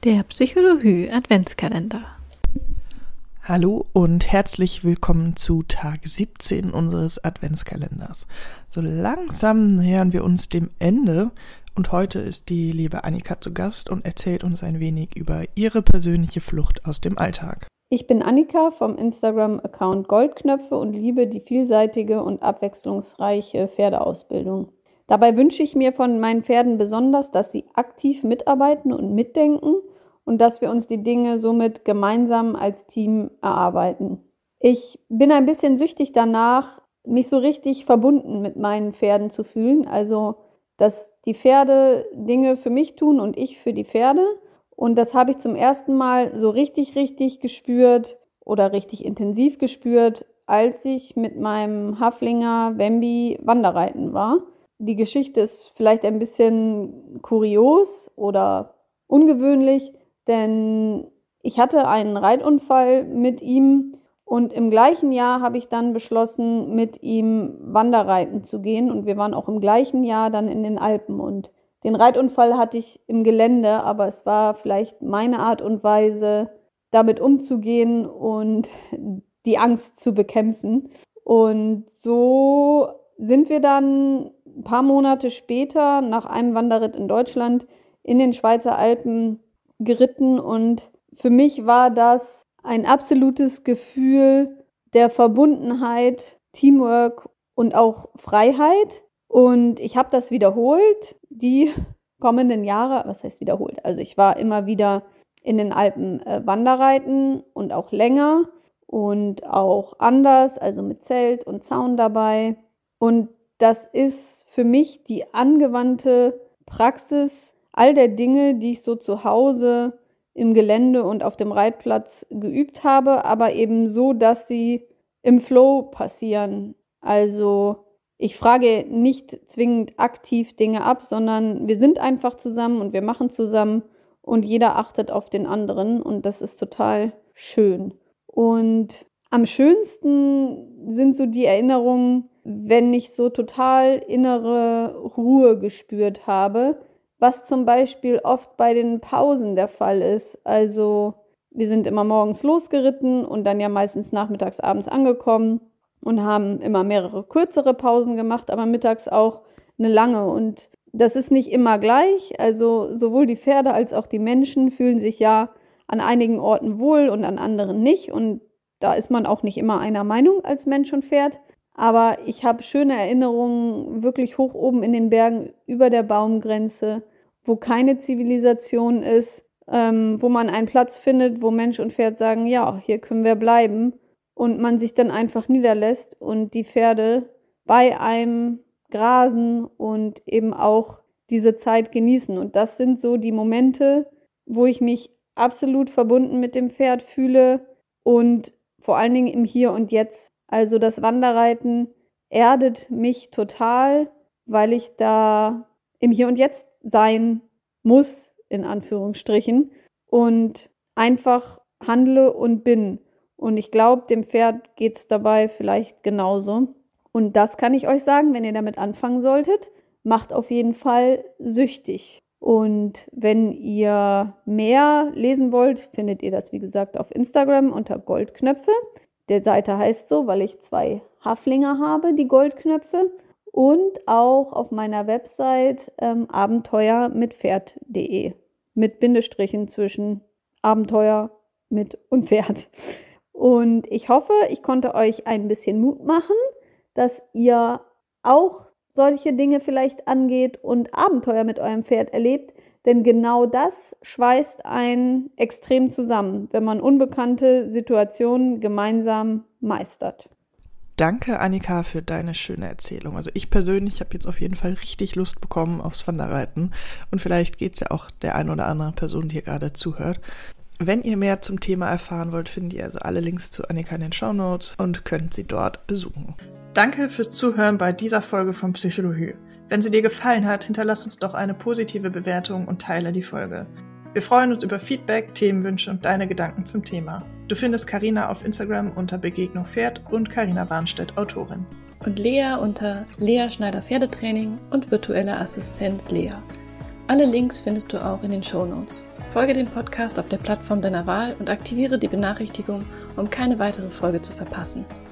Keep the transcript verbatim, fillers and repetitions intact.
Der Psychologie Adventskalender. Hallo und herzlich willkommen zu Tag siebzehn unseres Adventskalenders. So langsam nähern wir uns dem Ende und heute ist die liebe Annika zu Gast und erzählt uns ein wenig über ihre persönliche Flucht aus dem Alltag. Ich bin Annika vom Instagram-Account Goldknöpfe und liebe die vielseitige und abwechslungsreiche Pferdeausbildung. Dabei wünsche ich mir von meinen Pferden besonders, dass sie aktiv mitarbeiten und mitdenken und dass wir uns die Dinge somit gemeinsam als Team erarbeiten. Ich bin ein bisschen süchtig danach, mich so richtig verbunden mit meinen Pferden zu fühlen, also dass die Pferde Dinge für mich tun und ich für die Pferde. Und das habe ich zum ersten Mal so richtig, richtig gespürt oder richtig intensiv gespürt, als ich mit meinem Haflinger Bambi Wanderreiten war. Die Geschichte ist vielleicht ein bisschen kurios oder ungewöhnlich, denn ich hatte einen Reitunfall mit ihm und im gleichen Jahr habe ich dann beschlossen, mit ihm Wanderreiten zu gehen und wir waren auch im gleichen Jahr dann in den Alpen und den Reitunfall hatte ich im Gelände, aber es war vielleicht meine Art und Weise, damit umzugehen und die Angst zu bekämpfen. Und so sind wir dann ein paar Monate später nach einem Wanderritt in Deutschland in den Schweizer Alpen geritten und für mich war das ein absolutes Gefühl der Verbundenheit, Teamwork und auch Freiheit. Und ich habe das wiederholt, die kommenden Jahre, was heißt wiederholt? Also ich war immer wieder in den Alpen äh, Wanderreiten und auch länger und auch anders, also mit Zelt und Zaun dabei. Und das ist für mich die angewandte Praxis all der Dinge, die ich so zu Hause im Gelände und auf dem Reitplatz geübt habe, aber eben so, dass sie im Flow passieren. Also ich frage nicht zwingend aktiv Dinge ab, sondern wir sind einfach zusammen und wir machen zusammen und jeder achtet auf den anderen und das ist total schön. Und am schönsten sind so die Erinnerungen, wenn ich so total innere Ruhe gespürt habe, was zum Beispiel oft bei den Pausen der Fall ist. Also wir sind immer morgens losgeritten und dann ja meistens nachmittags, abends angekommen und haben immer mehrere kürzere Pausen gemacht, aber mittags auch eine lange. Und das ist nicht immer gleich. Also sowohl die Pferde als auch die Menschen fühlen sich ja an einigen Orten wohl und an anderen nicht. Und da ist man auch nicht immer einer Meinung als Mensch und Pferd. Aber ich habe schöne Erinnerungen wirklich hoch oben in den Bergen über der Baumgrenze, wo keine Zivilisation ist, ähm, wo man einen Platz findet, wo Mensch und Pferd sagen, ja, hier können wir bleiben. Und man sich dann einfach niederlässt und die Pferde bei einem grasen und eben auch diese Zeit genießen. Und das sind so die Momente, wo ich mich absolut verbunden mit dem Pferd fühle und vor allen Dingen im Hier und Jetzt. Also das Wanderreiten erdet mich total, weil ich da im Hier und Jetzt sein muss, in Anführungsstrichen, und einfach handle und bin. Und ich glaube, dem Pferd geht es dabei vielleicht genauso. Und das kann ich euch sagen, wenn ihr damit anfangen solltet, macht auf jeden Fall süchtig. Und wenn ihr mehr lesen wollt, findet ihr das, wie gesagt, auf Instagram unter Goldknöpfe. Der Seite heißt so, weil ich zwei Haflinger habe, die Goldknöpfe. Und auch auf meiner Website ähm, abenteuer mit pferd punkt de mit Bindestrichen zwischen Abenteuer mit und Pferd. Und ich hoffe, ich konnte euch ein bisschen Mut machen, dass ihr auch solche Dinge vielleicht angeht und Abenteuer mit eurem Pferd erlebt. Denn genau das schweißt einen extrem zusammen, wenn man unbekannte Situationen gemeinsam meistert. Danke, Annika, für deine schöne Erzählung. Also ich persönlich habe jetzt auf jeden Fall richtig Lust bekommen aufs Wanderreiten und vielleicht geht es ja auch der ein oder anderen Person, die hier gerade zuhört. Wenn ihr mehr zum Thema erfahren wollt, findet ihr also alle Links zu Annika in den Shownotes und könnt sie dort besuchen. Danke fürs Zuhören bei dieser Folge von Psychologie. Wenn sie dir gefallen hat, hinterlass uns doch eine positive Bewertung und teile die Folge. Wir freuen uns über Feedback, Themenwünsche und deine Gedanken zum Thema. Du findest Carina auf Instagram unter Begegnung Pferd und Carina Warnstedt, Autorin. Und Lea unter Lea Schneider Pferdetraining und virtuelle Assistenz Lea. Alle Links findest du auch in den Shownotes. Folge dem Podcast auf der Plattform deiner Wahl und aktiviere die Benachrichtigung, um keine weitere Folge zu verpassen.